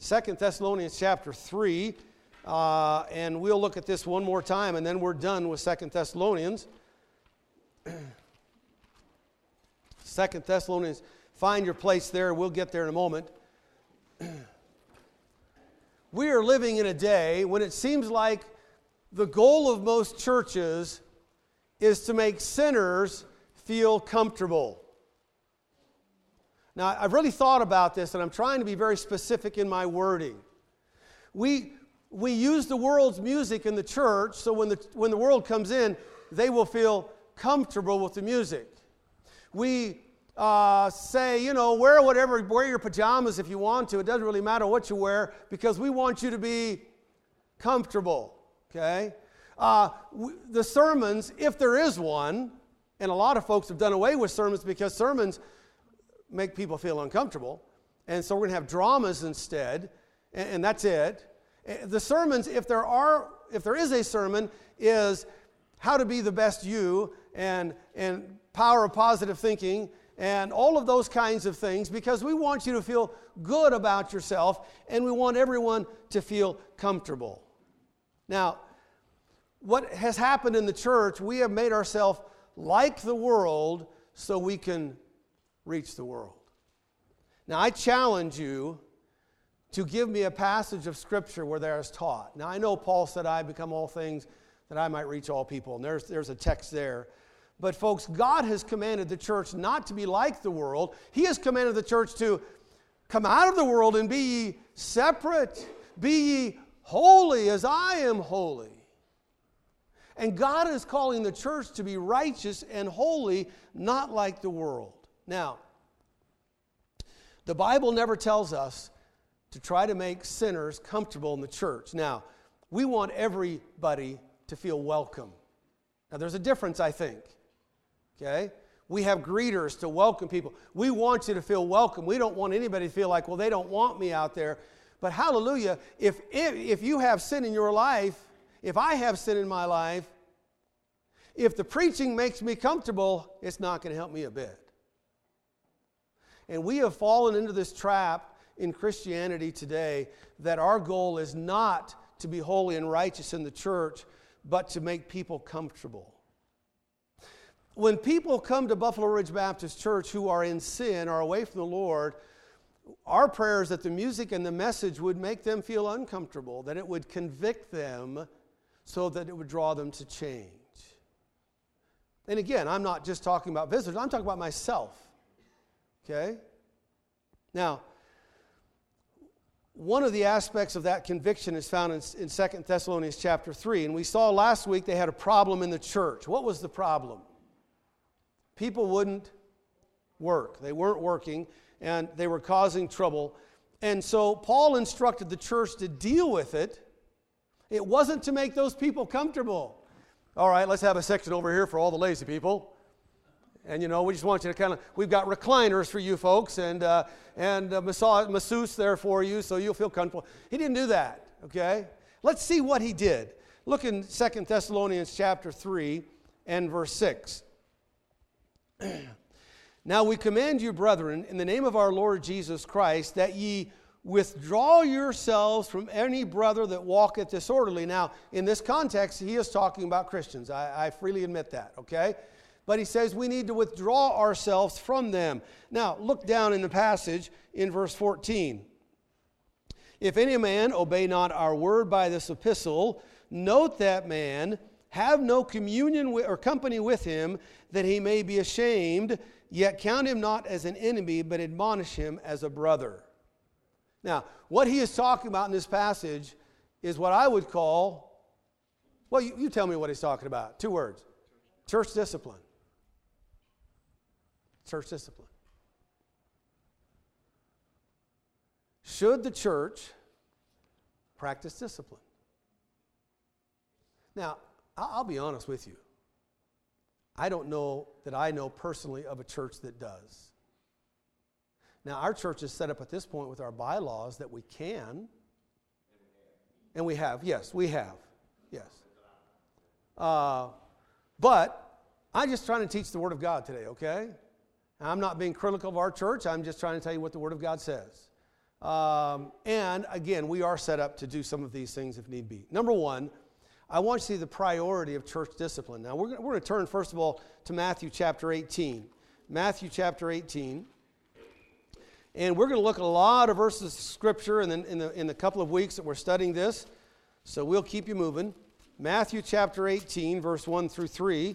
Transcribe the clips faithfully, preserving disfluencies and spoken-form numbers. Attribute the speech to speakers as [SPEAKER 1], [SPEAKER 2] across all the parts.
[SPEAKER 1] Second Thessalonians chapter three, uh, and we'll look at this one more time, and then we're done with Second Thessalonians. Second Thessalonians, find your place there. We'll get there in a moment. We are living in a day when it seems like the goal of most churches is to make sinners feel comfortable. Now, I've really thought about this, and I'm trying to be very specific in my wording. We, we use the world's music in the church, so when the, when the world comes in, they will feel comfortable with the music. We uh, say, you know, wear whatever, wear your pajamas if you want to. It doesn't really matter what you wear because we want you to be comfortable, okay? Uh, w- the sermons, if there is one, and a lot of folks have done away with sermons because sermons make people feel uncomfortable, and so we're going to have dramas instead, and, and that's it. The sermons, if there are, if there is a sermon, is how to be the best you, and and power of positive thinking, and all of those kinds of things, because we want you to feel good about yourself, and we want everyone to feel comfortable. Now, what has happened in the church, we have made ourselves like the world so we can reach the world. Now, I challenge you to give me a passage of Scripture where there is taught. Now, I know Paul said, I become all things that I might reach all people, and there's, there's a text there. But folks, God has commanded the church not to be like the world. He has commanded the church to come out of the world and be ye separate, be ye holy as I am holy. And God is calling the church to be righteous and holy, not like the world. Now, the Bible never tells us to try to make sinners comfortable in the church. Now, we want everybody to feel welcome. Now, there's a difference, I think. Okay? We have greeters to welcome people. We want you to feel welcome. We don't want anybody to feel like, well, they don't want me out there. But hallelujah, if, if, if you have sin in your life, if I have sin in my life, if the preaching makes me comfortable, it's not going to help me a bit. And we have fallen into this trap in Christianity today that our goal is not to be holy and righteous in the church, but to make people comfortable. When people come to Buffalo Ridge Baptist Church who are in sin or away from the Lord, our prayer is that the music and the message would make them feel uncomfortable, that it would convict them so that it would draw them to change. And again, I'm not just talking about visitors, I'm talking about myself. Okay? Now, one of the aspects of that conviction is found in, in Second Thessalonians chapter three. And we saw last week they had a problem in the church. What was the problem? People wouldn't work. They weren't working, and they were causing trouble. And so Paul instructed the church to deal with it. It wasn't to make those people comfortable. All right, let's have a section over here for all the lazy people. And, you know, we just want you to kind of, we've got recliners for you folks and uh, and uh, massage, masseuse there for you so you'll feel comfortable. He didn't do that, okay? Let's see what he did. Look in Second Thessalonians chapter three and verse six. Now we command you, brethren, in the name of our Lord Jesus Christ, that ye withdraw yourselves from any brother that walketh disorderly. Now, in this context, he is talking about Christians. I, I freely admit that, okay? But he says we need to withdraw ourselves from them. Now, look down in the passage in verse fourteen. If any man obey not our word by this epistle, note that man, have no communion with, or company with him, that he may be ashamed, yet count him not as an enemy, but admonish him as a brother. Now, what he is talking about in this passage is what I would call, well, you, you tell me what he's talking about. Two words. Church discipline. Church discipline. Should the church practice discipline? Now, I'll be honest with you. I don't know that I know personally of a church that does. Now, our church is set up at this point with our bylaws that we can. And we have. Yes, we have. Yes. Uh, but I'm just trying to teach the Word of God today, okay? I'm not being critical of our church. I'm just trying to tell you what the Word of God says. Um, and again, we are set up to do some of these things if need be. Number one, I want you to see the priority of church discipline. Now, we're going we're to turn, first of all, to Matthew chapter eighteen. Matthew chapter eighteen. And we're going to look at a lot of verses of Scripture in the, in the, in the couple of weeks that we're studying this. So we'll keep you moving. Matthew chapter eighteen, verse one through three.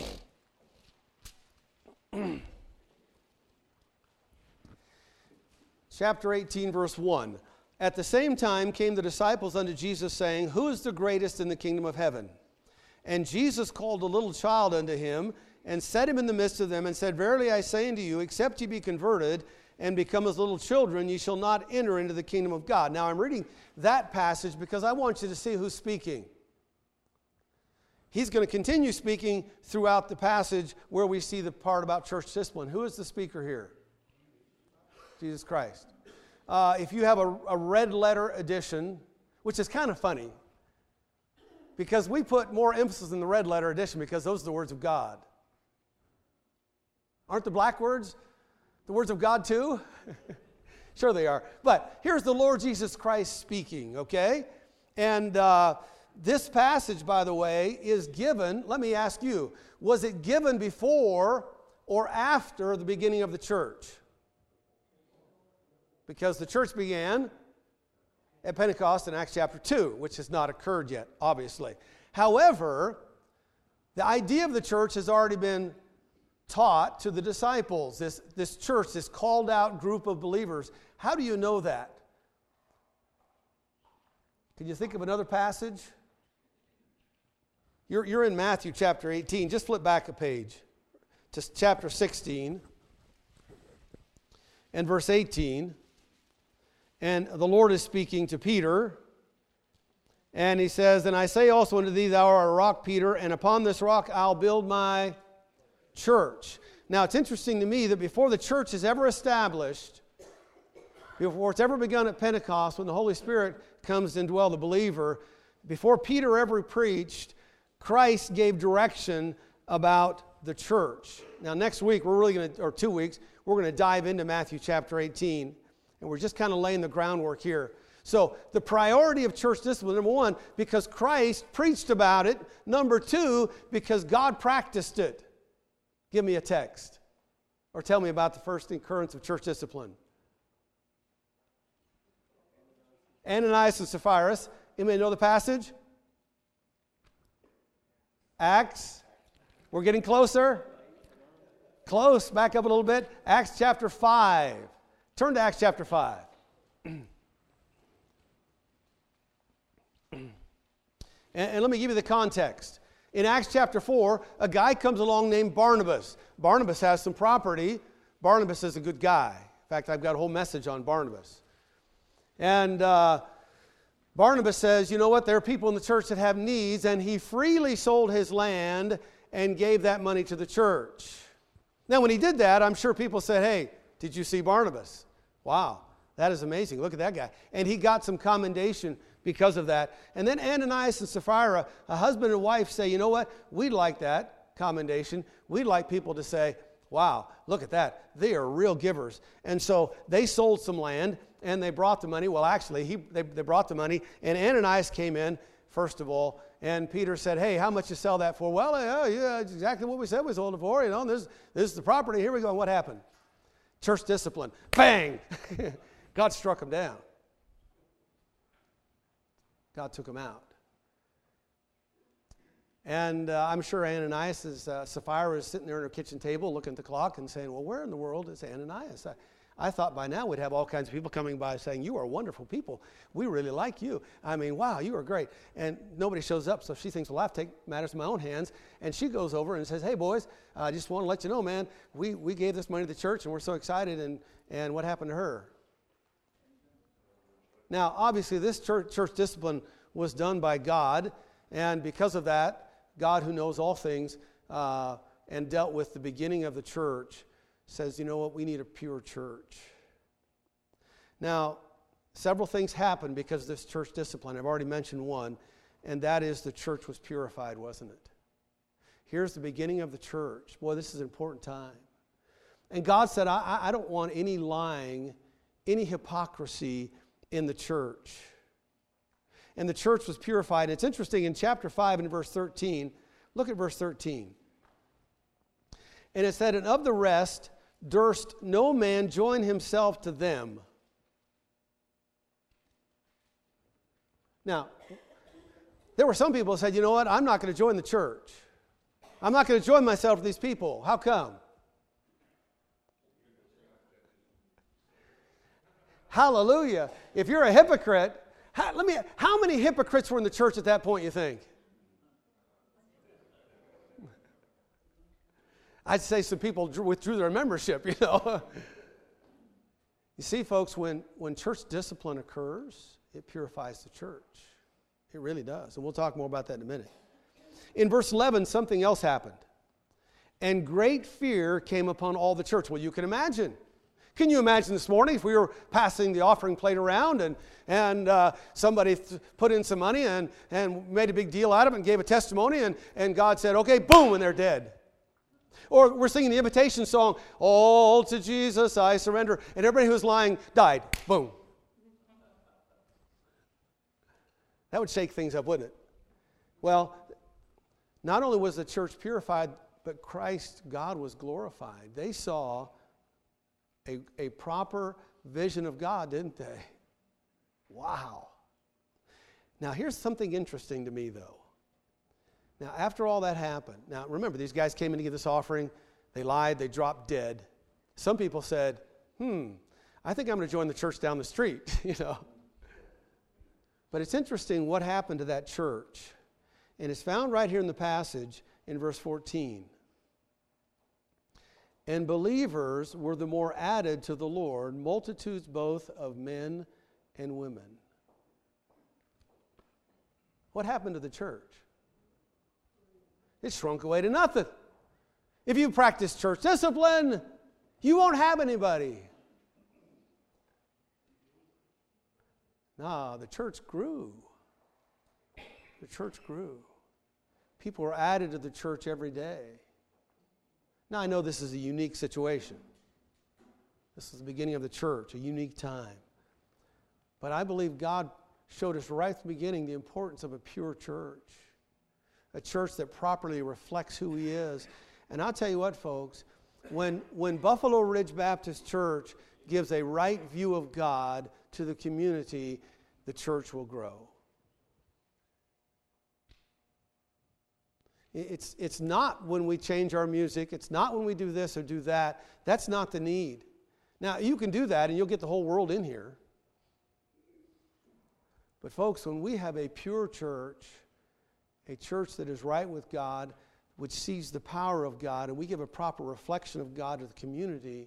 [SPEAKER 1] Chapter eighteen, verse one. At the same time came the disciples unto Jesus, saying, Who is the greatest in the kingdom of heaven? And Jesus called a little child unto him, and set him in the midst of them, and said, Verily I say unto you, except ye be converted, and become as little children, ye shall not enter into the kingdom of God. Now I'm reading that passage because I want you to see who's speaking. He's going to continue speaking throughout the passage where we see the part about church discipline. Who is the speaker here? Jesus Christ. Uh, if you have a, a red letter edition, which is kind of funny, because we put more emphasis in the red letter edition because those are the words of God. Aren't the black words the words of God too? Sure they are. But here's the Lord Jesus Christ speaking, okay? And uh, this passage, by the way, is given, let me ask you, was it given before or after the beginning of the church? Because the church began at Pentecost in Acts chapter two, which has not occurred yet, obviously. However, the idea of the church has already been taught to the disciples, this, this church, this called out group of believers. How do you know that? Can you think of another passage? You're, you're in Matthew chapter eighteen. Just flip back a page to chapter sixteen and verse eighteen. And the Lord is speaking to Peter. And he says, And I say also unto thee, thou art a rock, Peter, and upon this rock I'll build my church. Now, it's interesting to me that before the church is ever established, before it's ever begun at Pentecost, when the Holy Spirit comes to indwell the believer, before Peter ever preached, Christ gave direction about the church. Now, next week, we're really going to, or two weeks, we're going to dive into Matthew chapter eighteen, and we're just kind of laying the groundwork here. So, the priority of church discipline, number one, because Christ preached about it. Number two, because God practiced it. Give me a text. Or tell me about the first occurrence of church discipline. Ananias and Sapphira. Anybody know the passage? Acts. We're getting closer. Close. Back up a little bit. Acts chapter five. Turn to Acts chapter five. and, and let me give you the context. In Acts chapter four, a guy comes along named Barnabas. Barnabas has some property. Barnabas is a good guy. In fact, I've got a whole message on Barnabas. And uh, Barnabas says, you know what, there are people in the church that have needs, and he freely sold his land and gave that money to the church. Now, when he did that, I'm sure people said, hey, did you see Barnabas? Wow, that is amazing. Look at that guy. And he got some commendation because of that. And then Ananias and Sapphira, a husband and wife, say, you know what, we'd like that commendation. We'd like people to say, wow, look at that. They are real givers. And so they sold some land, and they brought the money. Well, actually, he, they, they brought the money, and Ananias came in, first of all, and Peter said, hey, how much you sell that for? Well, yeah, yeah, it's exactly what we said we sold it for. You know, this, this is the property. Here we go. And what happened? Church discipline. Bang! God struck him down. God took him out. And uh, I'm sure Ananias, is, uh, Sapphira is sitting there at her kitchen table looking at the clock and saying, well, where in the world is Ananias? I, I thought by now we'd have all kinds of people coming by saying, you are wonderful people. We really like you. I mean, wow, you are great. And nobody shows up, so she thinks, well, I have to take matters in my own hands. And she goes over and says, hey, boys, I just want to let you know, man, we, we gave this money to the church, and we're so excited. And, and what happened to her? Now, obviously, this church, church discipline was done by God, and because of that, God, who knows all things, uh, and dealt with the beginning of the church, says, you know what, we need a pure church. Now, several things happened because of this church discipline. I've already mentioned one, and that is the church was purified, wasn't it? Here's the beginning of the church. Boy, this is an important time. And God said, I, I don't want any lying any hypocrisy in the church. And the church was purified. And it's interesting, in chapter five and verse thirteen, look at verse thirteen. And it said, and of the rest durst no man join himself to them. Now, there were some people who said, you know what, I'm not going to join the church. I'm not going to join myself to these people. How come? Hallelujah. If you're a hypocrite, how, let me, how many hypocrites were in the church at that point, you think? I'd say some people withdrew their membership, you know. You see, folks, when, when church discipline occurs, it purifies the church. It really does. And we'll talk more about that in a minute. In verse eleven, something else happened. And great fear came upon all the church. Well, you can imagine. Can you imagine this morning if we were passing the offering plate around and, and uh, somebody th- put in some money and, and made a big deal out of it and gave a testimony and, and God said, okay, boom, and they're dead. Or we're singing the invitation song, all to Jesus I surrender, and everybody who was lying died. Boom. That would shake things up, wouldn't it? Well, not only was the church purified, but Christ, God, was glorified. They saw a, a proper vision of God, didn't they? Wow. Now, here's something interesting to me, though. Now, after all that happened, now remember, these guys came in to give this offering. They lied. They dropped dead. Some people said, hmm, I think I'm going to join the church down the street, you know. But it's interesting what happened to that church. And it's found right here in the passage in verse fourteen. And believers were the more added to the Lord, multitudes both of men and women. What happened to the church? It shrunk away to nothing. If you practice church discipline, you won't have anybody. No, the church grew. The church grew. People were added to the church every day. Now, I know this is a unique situation. This is the beginning of the church, a unique time. But I believe God showed us right from the beginning the importance of a pure church, a church that properly reflects who He is. And I'll tell you what, folks, when, when Buffalo Ridge Baptist Church gives a right view of God to the community, the church will grow. It's, it's not when we change our music. It's not when we do this or do that. That's not the need. Now, you can do that and you'll get the whole world in here. But folks, when we have a pure church, a church that is right with God, which sees the power of God, and we give a proper reflection of God to the community,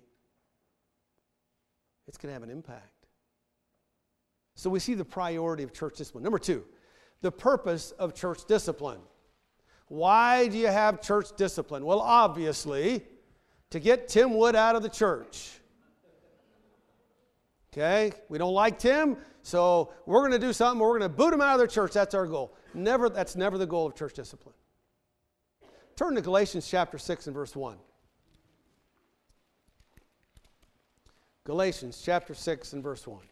[SPEAKER 1] it's going to have an impact. So we see the priority of church discipline. Number two, the purpose of church discipline. Why do you have church discipline? Well, obviously, to get Tim Wood out of the church. Okay? We don't like Tim, so we're going to do something. We're going to boot him out of the church. That's our goal. Never. That's never the goal of church discipline. Turn to Galatians chapter six and verse one. Galatians chapter six and verse one.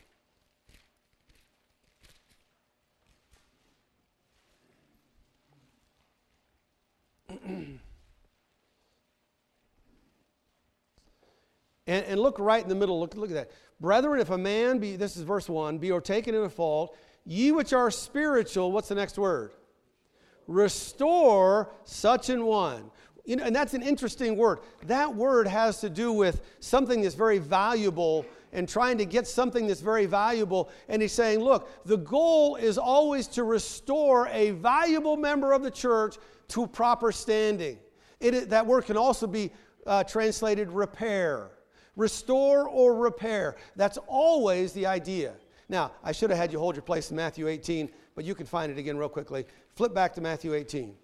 [SPEAKER 1] And, and look right in the middle. Look, look at that. Brethren, if a man be, this is verse one, be overtaken in a fault, ye which are spiritual, what's the next word? Restore such an one. You know, and that's an interesting word. That word has to do with something that's very valuable and trying to get something that's very valuable. And he's saying, look, the goal is always to restore a valuable member of the church to proper standing. It, that word can also be uh, translated repair. Restore or repair. That's always the idea. Now, I should have had you hold your place in Matthew eighteen, but you can find it again real quickly. Flip back to Matthew eighteen.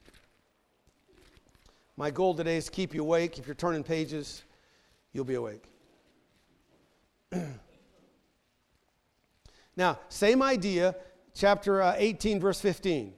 [SPEAKER 1] My goal today is to keep you awake. If you're turning pages, you'll be awake. Now, same idea, chapter uh, eighteen, verse fifteen.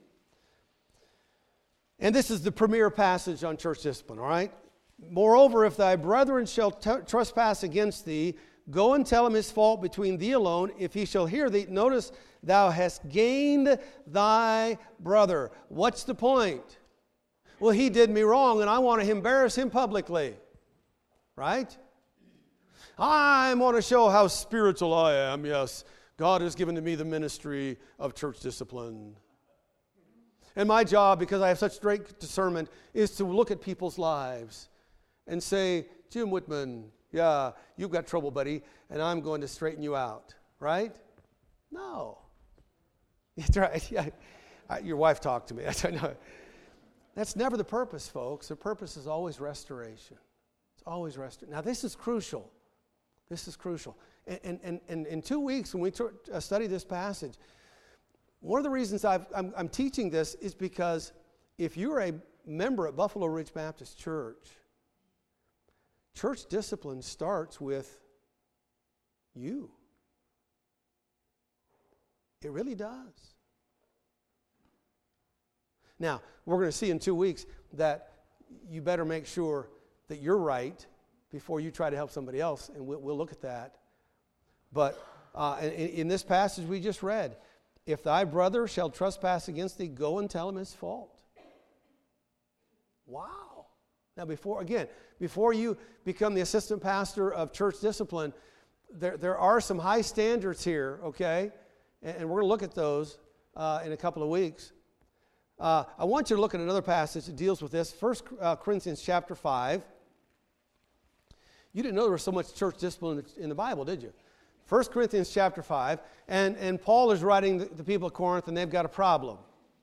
[SPEAKER 1] And this is the premier passage on church discipline, all right? Moreover, if thy brethren shall t- trespass against thee, Go and tell him his fault between thee alone. If he shall hear thee, notice, thou hast gained thy brother. What's the point? Well, he did me wrong, and I want to embarrass him publicly. Right? I want to show how spiritual I am. Yes, God has given to me the ministry of church discipline. And my job, because I have such great discernment, is to look at people's lives and say, Jim Whitman, yeah, you've got trouble, buddy, and I'm going to straighten you out. Right? No. That's right. Yeah. I, your wife talked to me. I know. That's never the purpose, folks. The purpose is always restoration. It's always restoration. Now, this is crucial. This is crucial. And, and, and, and in two weeks, when we t- uh, study this passage, one of the reasons I've, I'm, I'm teaching this is because if you're a member at Buffalo Ridge Baptist Church, church discipline starts with you. It really does. Now, we're going to see in two weeks that you better make sure that you're right before you try to help somebody else, and we'll, we'll look at that. But uh, in, in this passage we just read, if thy brother shall trespass against thee, go and tell him his fault. Wow. Now, before, again, before you become the assistant pastor of church discipline, there, there are some high standards here, okay? And, and we're going to look at those uh, in a couple of weeks. Uh, I want you to look at another passage that deals with this. First uh, Corinthians chapter five. You didn't know there was so much church discipline in the Bible, did you? First Corinthians chapter five, and, and Paul is writing the, the people of Corinth, and they've got a problem.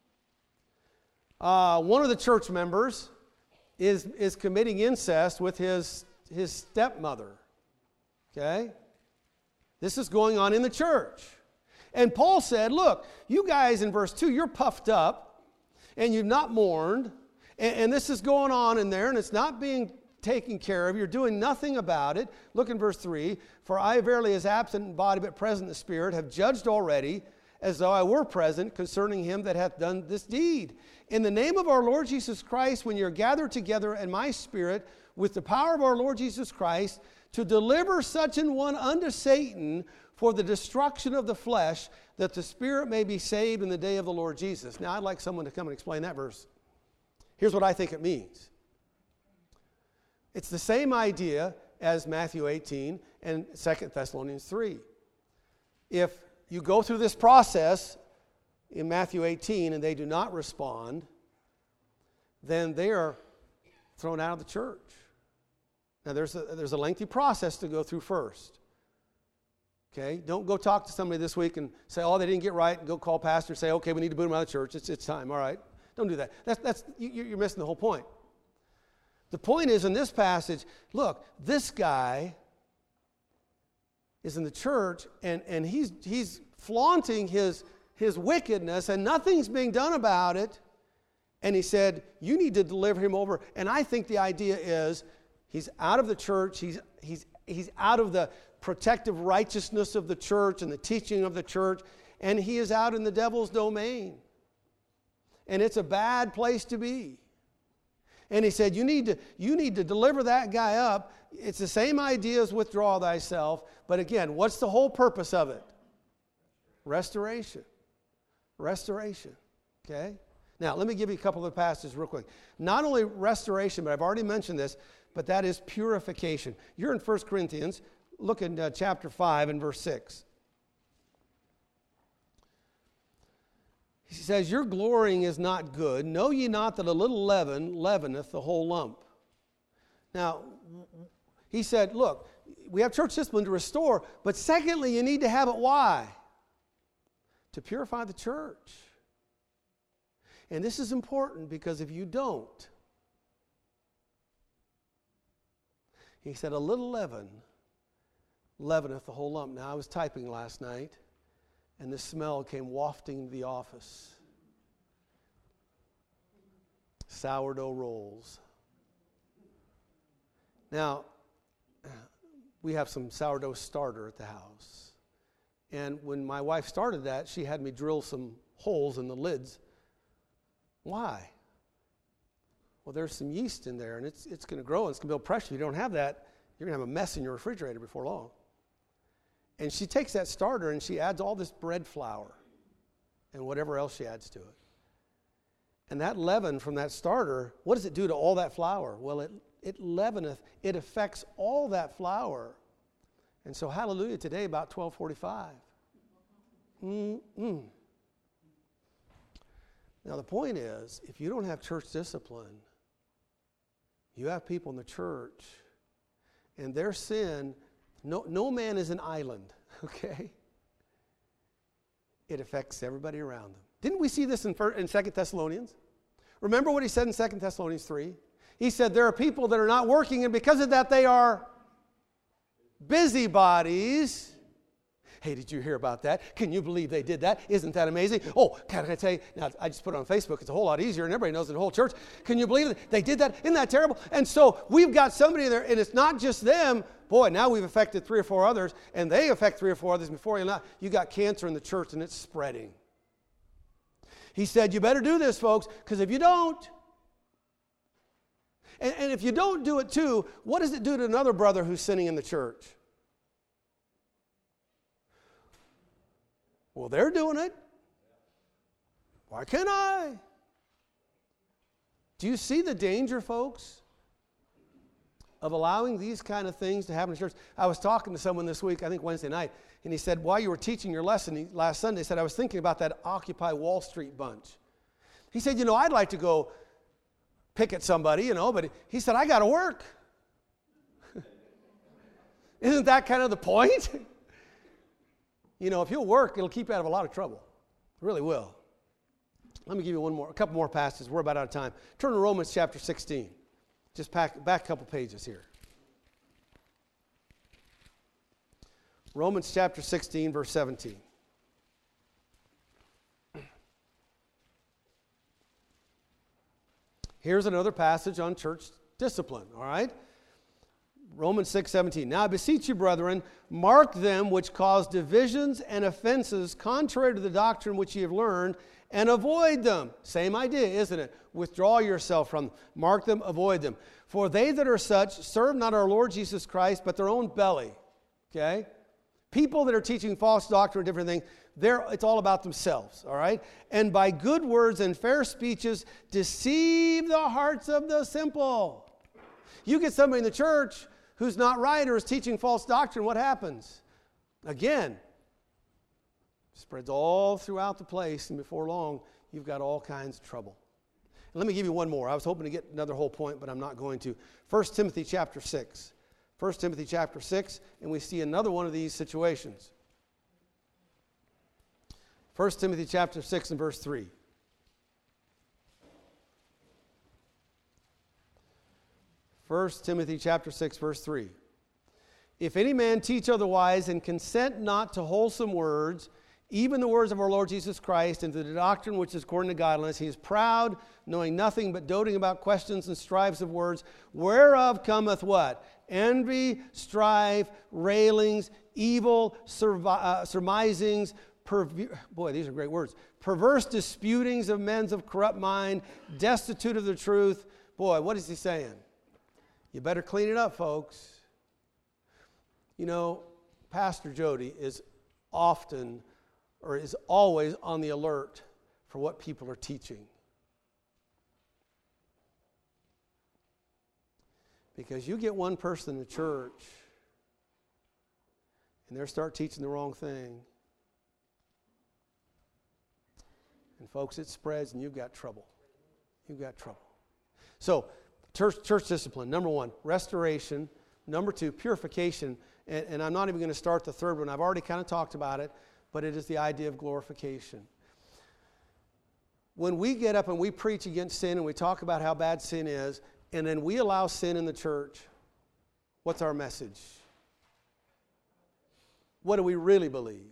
[SPEAKER 1] Uh, one of the church members is, is committing incest with his, his stepmother. Okay? This is going on in the church. And Paul said, look, you guys in verse two, you're puffed up, and you've not mourned, and, and this is going on in there, and it's not being taken care of. You're doing nothing about it. Look in verse three. For I verily, as absent in body but present in the spirit, have judged already, as though I were present, concerning him that hath done this deed. In the name of our Lord Jesus Christ, when you're gathered together in my spirit, with the power of our Lord Jesus Christ, to deliver such an one unto Satan for the destruction of the flesh, that the spirit may be saved in the day of the Lord Jesus. Now, I'd like someone to come and explain that verse. Here's what I think it means. It's the same idea as Matthew eighteen and Second Thessalonians three. If you go through this process in Matthew eighteen and they do not respond, then they are thrown out of the church. Now, there's a, there's a lengthy process to go through first. Okay? Don't go talk to somebody this week and say, oh, they didn't get right, and go call pastor and say, okay, we need to boot them out of the church. It's, it's time. All right? Don't do that. That's, that's, you, you're missing the whole point. The point is, in this passage, look, this guy is in the church, and, and he's, he's flaunting his, his wickedness, and nothing's being done about it. And he said, you need to deliver him over. And I think the idea is, he's out of the church, he's, he's, he's out of the protective righteousness of the church and the teaching of the church, and he is out in the devil's domain. And it's a bad place to be. And he said, you need to, you need to deliver that guy up. It's the same idea as withdraw thyself. But again, what's the whole purpose of it? Restoration. Restoration. Okay? Now, let me give you a couple of passages real quick. Not only restoration, but I've already mentioned this, but that is purification. You're in First Corinthians. Look in uh, chapter five and verse six. He says, your glorying is not good. Know ye not that a little leaven leaveneth the whole lump? Now, he said, look, we have church discipline to restore, but secondly, you need to have it. Why? To purify the church. And this is important because if you don't, he said, a little leaven leaveneth the whole lump. Now, I was typing last night, and the smell came wafting into the office. Sourdough rolls. Now, we have some sourdough starter at the house. And when my wife started that, she had me drill some holes in the lids. Why? Well, there's some yeast in there, and it's, it's going to grow, and it's going to build pressure. If you don't have that, you're going to have a mess in your refrigerator before long. And she takes that starter and she adds all this bread flour and whatever else she adds to it. And that leaven from that starter, what does it do to all that flour? Well, it, it leaveneth, it affects all that flour. And so, hallelujah, today about twelve forty-five. Mm-mm. Now, the point is, if you don't have church discipline, you have people in the church, and their sin, no, no man is an island, okay? It affects everybody around them. Didn't we see this in, in Second Thessalonians? Remember what he said in Second Thessalonians three? He said there are people that are not working, and because of that they are busybodies. Hey, did you hear about that? Can you believe they did that? Isn't that amazing? Oh, can I tell you? Now, I just put it on Facebook. It's a whole lot easier, and everybody knows in the whole church. Can you believe it? They did that? Isn't that terrible? And so we've got somebody there, and it's not just them. Boy, now we've affected three or four others, and they affect three or four others before you know. You got cancer in the church, and it's spreading. He said, you better do this, folks, because if you don't, and, and if you don't do it too, what does it do to another brother who's sinning in the church? Well, they're doing it. Why can't I? Do you see the danger, folks, of allowing these kind of things to happen in church? I was talking to someone this week, I think Wednesday night, and he said, while you were teaching your lesson he, last Sunday, he said, I was thinking about that Occupy Wall Street bunch. He said, you know, I'd like to go pick at somebody, you know, but he said, I got to work. Isn't that kind of the point? You know, if you'll work, it'll keep you out of a lot of trouble. It really will. Let me give you one more, a couple more passages. We're about out of time. Turn to Romans chapter sixteen. Just back, back a couple pages here. Romans chapter sixteen, verse seventeen. Here's another passage on church discipline, all right? Romans six seventeen. Now I beseech you, brethren, mark them which cause divisions and offenses contrary to the doctrine which ye have learned, and avoid them. Same idea, isn't it? Withdraw yourself from them. Mark them, avoid them. For they that are such serve not our Lord Jesus Christ, but their own belly. Okay? People that are teaching false doctrine or different things, they're, it's all about themselves, all right? And by good words and fair speeches deceive the hearts of the simple. You get somebody in the church who's not right or is teaching false doctrine, what happens? Again, spreads all throughout the place, and before long, you've got all kinds of trouble. And let me give you one more. I was hoping to get another whole point, but I'm not going to. First Timothy chapter six. First Timothy chapter six, and we see another one of these situations. First Timothy chapter six and verse three. First Timothy chapter six, verse three. If any man teach otherwise and consent not to wholesome words, even the words of our Lord Jesus Christ, and to the doctrine which is according to godliness, he is proud, knowing nothing but doting about questions and strifes of words, whereof cometh what? Envy, strife, railings, evil survi- uh, surmisings, perv- boy, these are great words, perverse disputings of men of corrupt mind, destitute of the truth. Boy, what is he saying? You better clean it up, folks. You know, Pastor Jody is often or is always on the alert for what people are teaching. Because you get one person in the church and they start teaching the wrong thing. And folks, it spreads and you've got trouble. You've got trouble. So, church, church discipline, number one, restoration. Number two, purification. And, and I'm not even going to start the third one. I've already kind of talked about it, but it is the idea of glorification. When we get up and we preach against sin and we talk about how bad sin is, and then we allow sin in the church, what's our message? What do we really believe?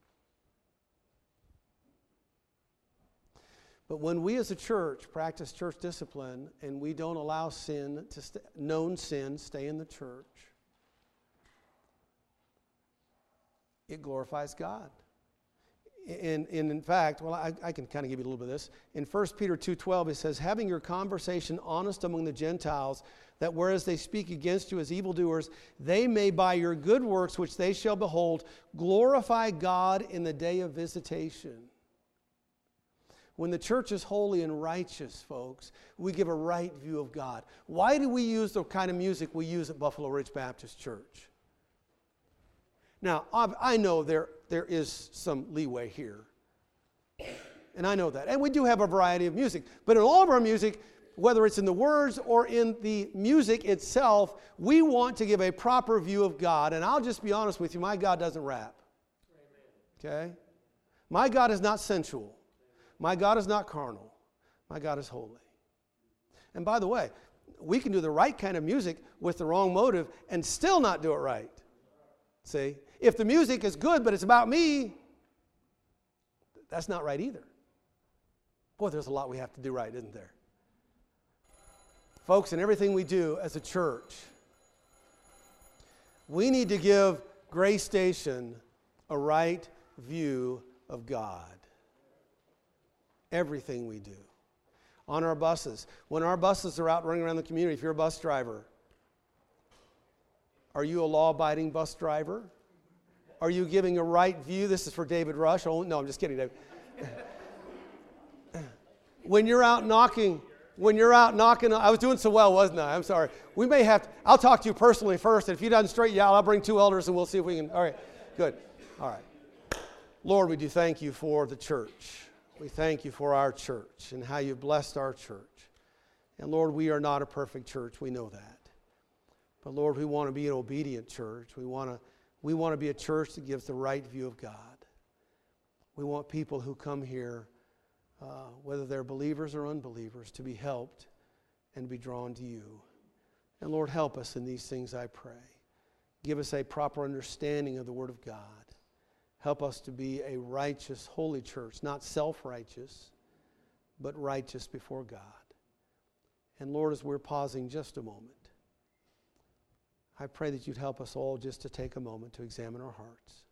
[SPEAKER 1] But when we as a church practice church discipline and we don't allow sin, to st- known sin, stay in the church, it glorifies God. In, in, in fact, well, I, I can kind of give you a little bit of this. In First Peter two twelve, it says, having your conversation honest among the Gentiles, that whereas they speak against you as evildoers, they may by your good works, which they shall behold, glorify God in the day of visitation. When the church is holy and righteous, folks, we give a right view of God. Why do we use the kind of music we use at Buffalo Ridge Baptist Church? Now, I know there, there is some leeway here. And I know that. And we do have a variety of music. But in all of our music, whether it's in the words or in the music itself, we want to give a proper view of God. And I'll just be honest with you, my God doesn't rap. Okay? My God is not sensual. My God is not carnal. My God is holy. And by the way, we can do the right kind of music with the wrong motive and still not do it right. See? If the music is good, but it's about me, that's not right either. Boy, there's a lot we have to do right, isn't there? Folks, in everything we do as a church, we need to give Grace Station a right view of God. Everything we do. On our buses. When our buses are out running around the community, if you're a bus driver, are you a law-abiding bus driver? Are you giving a right view? This is for David Rush. Oh, no, I'm just kidding, David. When you're out knocking, when you're out knocking, I was doing so well, wasn't I? I'm sorry. We may have to, I'll talk to you personally first. And if you doesn't straighten you out, I'll bring two elders and we'll see if we can. All right, good. All right. Lord, we do thank you for the church. We thank you for our church and how you've blessed our church. And Lord, we are not a perfect church. We know that. But Lord, we want to be an obedient church. We want to, we want to be a church that gives the right view of God. We want people who come here, uh, whether they're believers or unbelievers, to be helped and be drawn to you. And Lord, help us in these things, I pray. Give us a proper understanding of the Word of God. Help us to be a righteous, holy church, not self-righteous, but righteous before God. And Lord, as we're pausing just a moment, I pray that you'd help us all just to take a moment to examine our hearts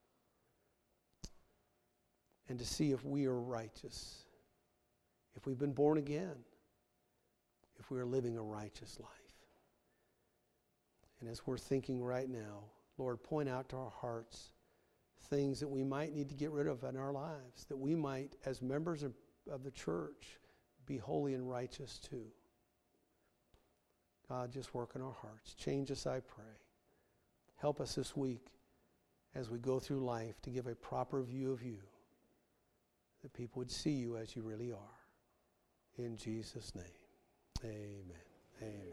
[SPEAKER 1] and to see if we are righteous, if we've been born again, if we are living a righteous life. And as we're thinking right now, Lord, point out to our hearts things that we might need to get rid of in our lives, that we might, as members of, of the church, be holy and righteous too. God, just work in our hearts. Change us, I pray. Help us this week as we go through life to give a proper view of you, that people would see you as you really are. In Jesus' name, amen. Amen.